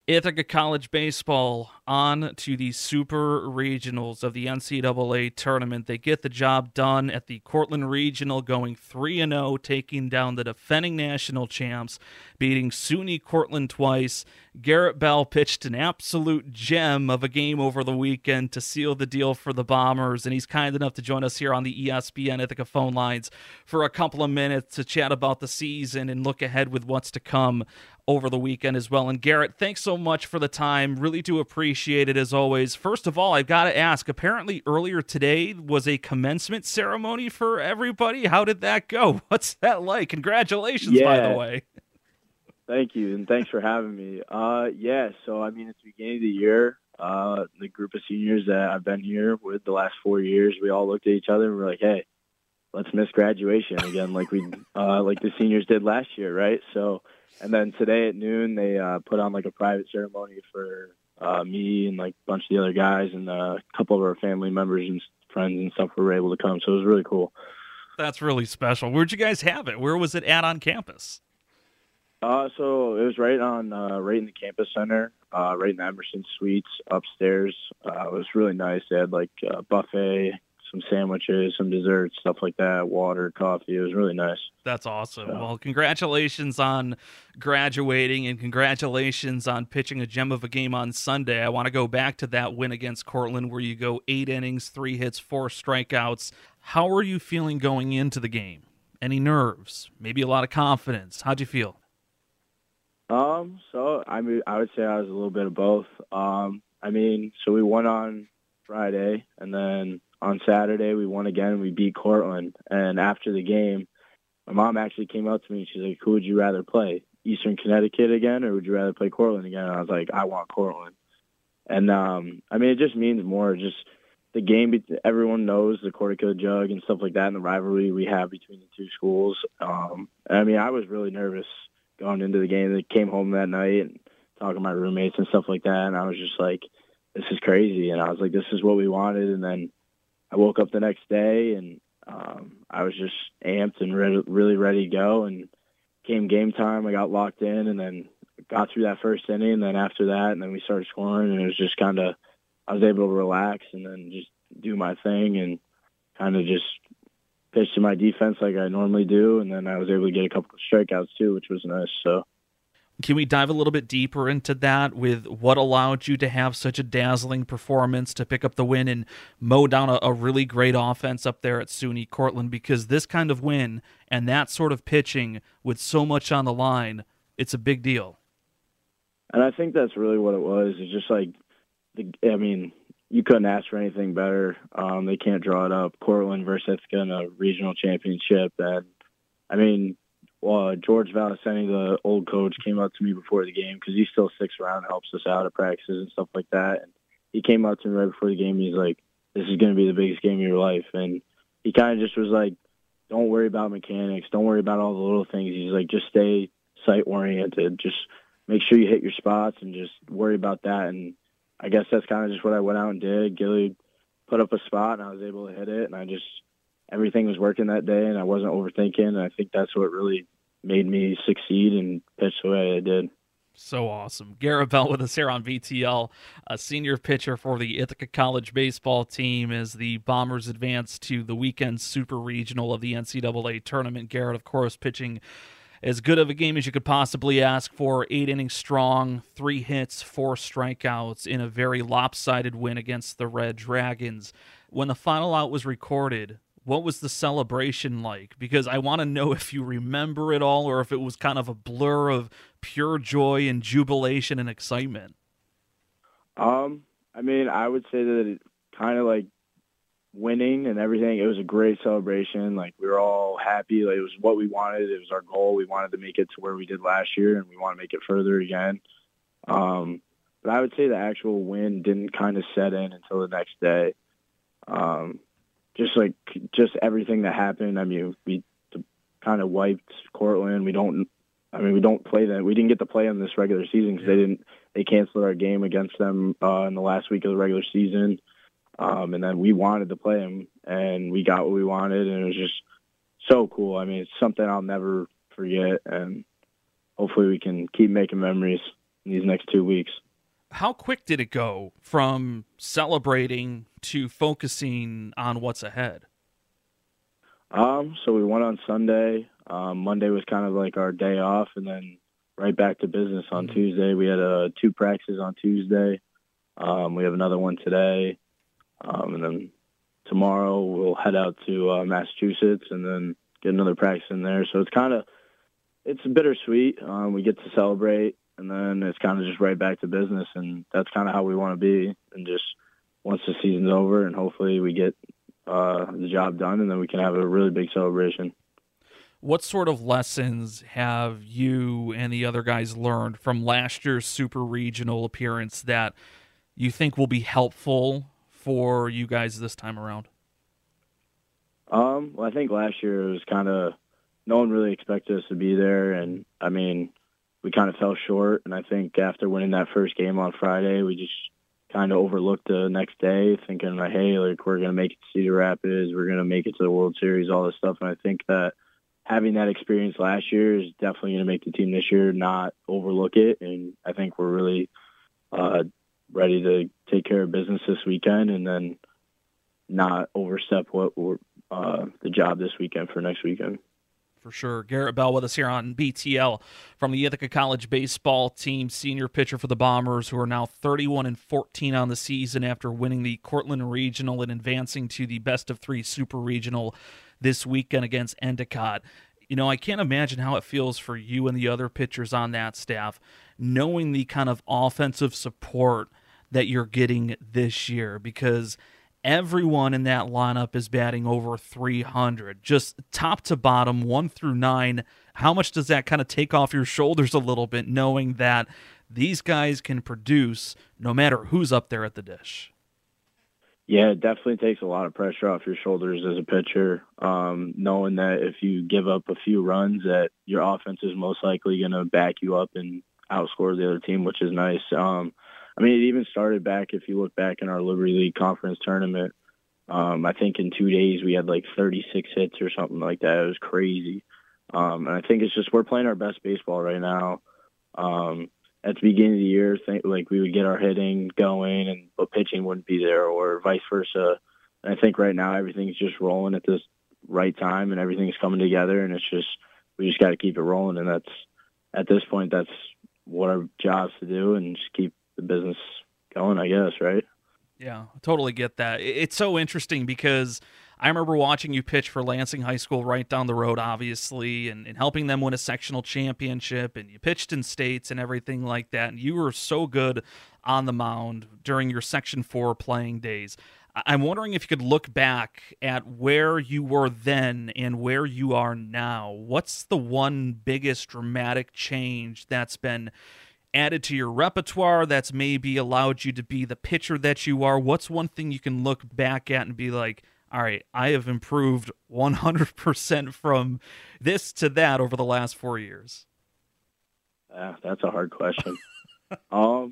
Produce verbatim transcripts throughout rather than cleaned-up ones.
Ithaca College baseball on to the super regionals of the N C double A tournament. They get the job done at the Cortland Regional, going three and oh, taking down the defending national champs, beating SUNY Cortland twice. Garrett Bell pitched an absolute gem of a game over the weekend to seal the deal for the Bombers, and he's kind enough to join us here on the E S P N Ithaca phone lines for a couple of minutes to chat about the season and look ahead with what's to come over the weekend as well. And Garrett, thanks so much for the time. Really do appreciate it as always. First of all, I've got to ask, apparently earlier today was a commencement ceremony for everybody. How did that go? What's that like? Congratulations, yeah. by the way. Thank you, and thanks for having me. Uh, yeah, so, I mean, at the beginning of the year, uh, the group of seniors that I've been here with the last four years, we all looked at each other and were like, hey, let's miss graduation again like we uh, like the seniors did last year, right? So, and then today at noon, they uh, put on, like, a private ceremony for uh, me and, like, a bunch of the other guys, and uh, a couple of our family members and friends and stuff were able to come, so it was really cool. That's really special. Where'd you guys have it? Where was it at on campus? Uh, so it was right on, uh, right in the campus center, uh, right in the Emerson Suites upstairs. Uh, it was really nice. They had like a buffet, some sandwiches, some desserts, stuff like that, water, coffee. It was really nice. That's awesome. So. Well, congratulations on graduating and congratulations on pitching a gem of a game on Sunday. I want to go back to that win against Cortland where you go eight innings, three hits, four strikeouts. How are you feeling going into the game? Any nerves? Maybe a lot of confidence? How'd you feel? Um, so I mean, I would say I was a little bit of both. Um, I mean, so we won on Friday, and then on Saturday we won again and we beat Cortland. And after the game, my mom actually came up to me and she's like, who would you rather play? Eastern Connecticut again, or would you rather play Cortland again? And I was like, I want Cortland. And, um, I mean, it just means more, just the game, everyone knows the Cortico Jug and stuff like that and the rivalry we have between the two schools. Um, I mean, I was really nervous going into the game. They came home that night and talking to my roommates and stuff like that, and I was just like, this is crazy. And I was like, this is what we wanted. And then I woke up the next day, and um, I was just amped and re- really ready to go. And came game time, I got locked in, and then got through that first inning. And then after that, and then we started scoring, and it was just kind of, I was able to relax and then just do my thing and kind of just pitch to my defense like I normally do, and then I was able to get a couple of strikeouts too, which was nice. So, can we dive a little bit deeper into that with what allowed you to have such a dazzling performance to pick up the win and mow down a, a really great offense up there at SUNY Cortland? Because this kind of win and that sort of pitching with so much on the line, it's a big deal. And I think that's really what it was. It's just like, the, I mean, you couldn't ask for anything better. Um, they can't draw it up. Cortland versus Ithaca in a regional championship. And, I mean, well, George Valiceni, the old coach, came up to me before the game because he still sticks around and helps us out at practices and stuff like that. And he came up to me right before the game. He's like, this is going to be the biggest game of your life. And he kind of just was like, don't worry about mechanics. Don't worry about all the little things. He's like, just stay sight-oriented. Just make sure you hit your spots and just worry about that. And I guess that's kind of just what I went out and did. Gilly put up a spot, and I was able to hit it, and I just – everything was working that day, and I wasn't overthinking, and I think that's what really made me succeed and pitch the way I did. So awesome. Garrett Bell with us here on V T L, a senior pitcher for the Ithaca College baseball team as the Bombers advance to the weekend super regional of the N C double A tournament. Garrett, of course, pitching as good of a game as you could possibly ask for. Eight innings strong, three hits, four strikeouts in a very lopsided win against the Red Dragons. When the final out was recorded, what was the celebration like? Because I want to know if you remember it all or if it was kind of a blur of pure joy and jubilation and excitement. Um, I mean, I would say that it kind of like winning and everything, it was a great celebration. Like, we were all happy. Like, it was what we wanted. It was our goal. We wanted to make it to where we did last year, and we want to make it further again. Um, but I would say the actual win didn't kind of set in until the next day. Um, just like, just everything that happened. I mean, we kind of wiped Cortland. We don't, I mean, we don't play them. We didn't get to play them this regular season because they didn't, they canceled our game against them uh, in the last week of the regular season. Um, and then we wanted to play them, and we got what we wanted, and it was just so cool. I mean, it's something I'll never forget, and hopefully we can keep making memories in these next two weeks. How quick did it go from celebrating to focusing on what's ahead? Um, so we went on Sunday. Um, Monday was kind of like our day off, and then right back to business on mm-hmm. Tuesday. We had uh, two practices on Tuesday. Um, we have another one today, um, and then tomorrow we'll head out to uh, Massachusetts and then get another practice in there. So it's kind of it's bittersweet. Um, we get to celebrate, and then it's kind of just right back to business, and that's kind of how we want to be. And just once the season's over, and hopefully we get uh, the job done, and then we can have a really big celebration. What sort of lessons have you and the other guys learned from last year's Super Regional appearance that you think will be helpful for you guys this time around? Um, well, I think last year it was kind of no one really expected us to be there, and I mean, we kind of fell short. And I think after winning that first game on Friday, we just kind of overlooked the next day, thinking like, hey, like we're gonna make it to Cedar Rapids, we're gonna make it to the World Series, all this stuff. And I think that having that experience last year is definitely going to make the team this year not overlook it. And I think we're really uh, ready to take care of business this weekend and then not overstep what we're, uh, the job this weekend for next weekend. For sure. Garrett Bell with us here on B T L from the Ithaca College baseball team, senior pitcher for the Bombers, who are now thirty-one and fourteen on the season after winning the Cortland Regional and advancing to the best of three Super Regional this weekend against Endicott. You know, I can't imagine how it feels for you and the other pitchers on that staff, knowing the kind of offensive support that you're getting this year, because everyone in that lineup is batting over three hundred, just top to bottom, one through nine. How much does that kind of take off your shoulders a little bit, knowing that these guys can produce no matter who's up there at the dish? Yeah, it definitely takes a lot of pressure off your shoulders as a pitcher, um, knowing that if you give up a few runs, that your offense is most likely going to back you up and outscore the other team, which is nice. Um, I mean, it even started back, if you look back in our Liberty League Conference tournament, um, I think in two days we had like thirty-six hits or something like that. It was crazy. Um, and I think it's just we're playing our best baseball right now. Um, at the beginning of the year, think like we would get our hitting going, and but pitching wouldn't be there, or vice versa. And I think right now everything's just rolling at this right time, and everything's coming together, and it's just we just got to keep it rolling. And that's at this point, that's what our job's to do, and just keep the business going, I guess, right? Yeah, I totally get that. It's so interesting because I remember watching you pitch for Lansing High School right down the road, obviously, and, and helping them win a sectional championship, and you pitched in states and everything like that, and you were so good on the mound during your Section four playing days. I'm wondering if you could look back at where you were then and where you are now. What's the one biggest dramatic change that's been added to your repertoire that's maybe allowed you to be the pitcher that you are? What's one thing you can look back at and be like, all right, I have improved one hundred percent from this to that over the last four years? Yeah, that's a hard question. um,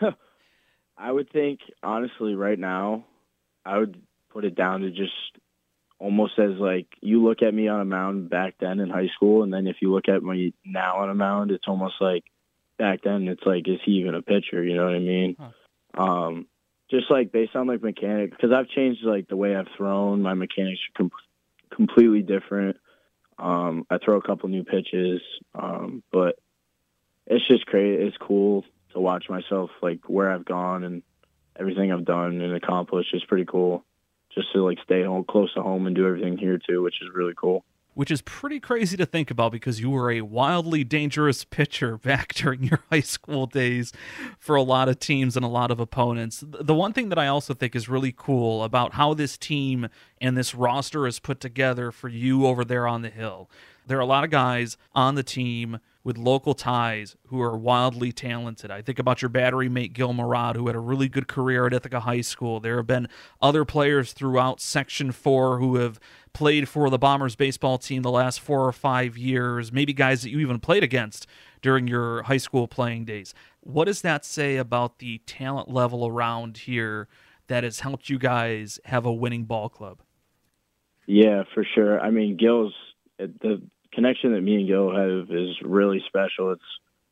I would think, honestly, right now, I would put it down to just almost as like you look at me on a mound back then in high school, and then if you look at me now on a mound, it's almost like back then it's like, is he even a pitcher? You know what I mean? Huh. Um, just like based on like mechanics, because I've changed like the way I've thrown. My mechanics are com- completely different. Um, I throw a couple new pitches, um, but it's just great. It's cool to watch myself like where I've gone and everything I've done and accomplished. Is pretty cool. Just to like stay home, close to home, and do everything here too, which is really cool. Which is pretty crazy to think about because you were a wildly dangerous pitcher back during your high school days for a lot of teams and a lot of opponents. The one thing that I also think is really cool about how this team and this roster is put together for you over there on the Hill, there are a lot of guys on the team with local ties who are wildly talented. I think about your battery mate, Gil Murad, who had a really good career at Ithaca High School. There have been other players throughout Section four who have played for the Bombers baseball team the last four or five years, maybe guys that you even played against during your high school playing days. What does that say about the talent level around here that has helped you guys have a winning ball club? Yeah, for sure. I mean, Gil's the connection that me and Gil have is really special. It's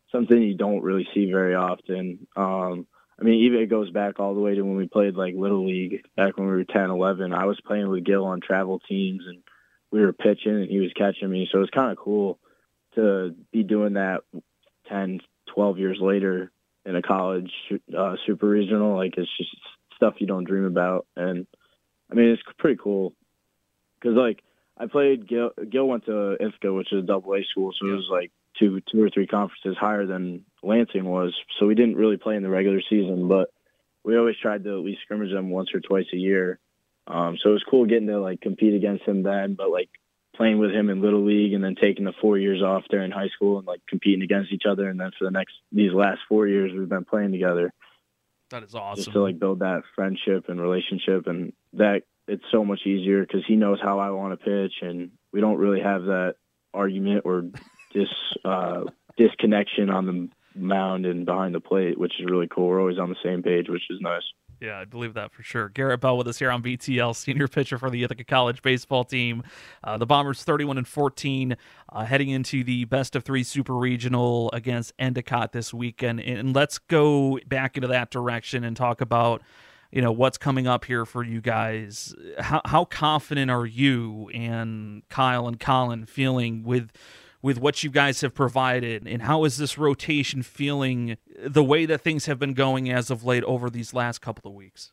something you don't really see very often. Um, I mean, even it goes back all the way to when we played like Little League back when we were ten, eleven. I was playing with Gil on travel teams, and we were pitching, and he was catching me. So it's kind of cool to be doing that ten, twelve years later in a college uh, super regional. Like, it's just stuff you don't dream about. And, I mean, it's pretty cool because, like, I played Gil, Gil went to I F C A, which is a double A school, so it was like two two or three conferences higher than Lansing was. So we didn't really play in the regular season, but we always tried to at least scrimmage them once or twice a year. Um, so it was cool getting to, like, compete against him then, but, like, playing with him in Little League and then taking the four years off there in high school and, like, competing against each other. And then for the next, these last four years, we've been playing together. That is awesome. Just to, like, build that friendship and relationship. And that it's so much easier because he knows how I want to pitch, and we don't really have that argument or dis, uh, disconnection on the mound and behind the plate, which is really cool. We're always on the same page, which is nice. Yeah, I believe that for sure. Garrett Bell with us here on B T L, senior pitcher for the Ithaca College baseball team. Uh, the Bombers thirty-one and fourteen, uh, heading into the best of three super regional against Endicott this weekend. And let's go back into that direction and talk about, you know, what's coming up here for you guys. How how confident are you and Kyle and Colin feeling with with what you guys have provided, and how is this rotation feeling the way that things have been going as of late over these last couple of weeks?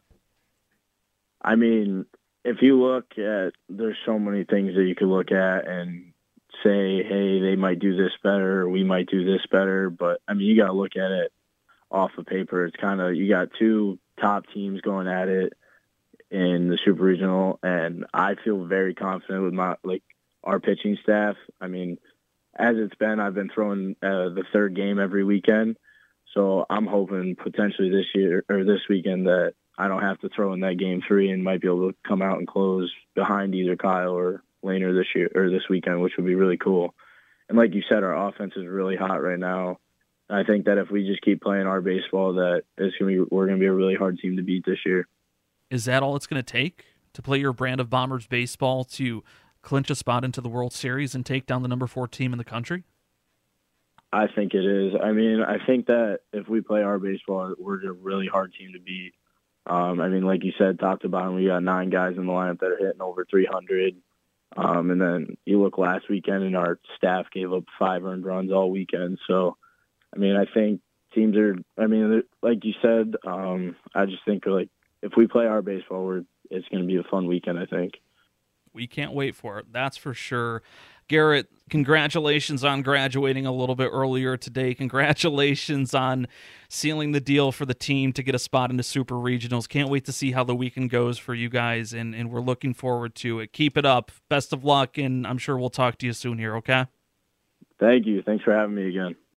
I mean, if you look at, there's so many things that you could look at and say, hey, they might do this better, or we might do this better. But, I mean, you got to look at it off of paper. It's kind of, you got two top teams going at it in the Super Regional, and I feel very confident with my, like, our pitching staff. I mean, as it's been, I've been throwing uh, the third game every weekend. So I'm hoping potentially this year or this weekend that I don't have to throw in that game three and might be able to come out and close behind either Kyle or Laner this year or this weekend, which would be really cool. And like you said, our offense is really hot right now. I think that if we just keep playing our baseball, that it's gonna be, we're going to be a really hard team to beat this year. Is that all it's going to take to play your brand of Bombers baseball to clinch a spot into the World Series and take down the number four team in the country? I think it is. I mean, I think that if we play our baseball, we're a really hard team to beat. Um, I mean, like you said, top to bottom, we got nine guys in the lineup that are hitting over three hundred. Um, and then you look last weekend, and our staff gave up five earned runs all weekend. So, I mean, I think teams are, I mean, like you said, um, I just think, like, if we play our baseball, we're, it's going to be a fun weekend, I think. We can't wait for it, that's for sure. Garrett, congratulations on graduating a little bit earlier today. Congratulations on sealing the deal for the team to get a spot into Super Regionals. Can't wait to see how the weekend goes for you guys, and, and we're looking forward to it. Keep it up. Best of luck, and I'm sure we'll talk to you soon here, okay? Thank you. Thanks for having me again.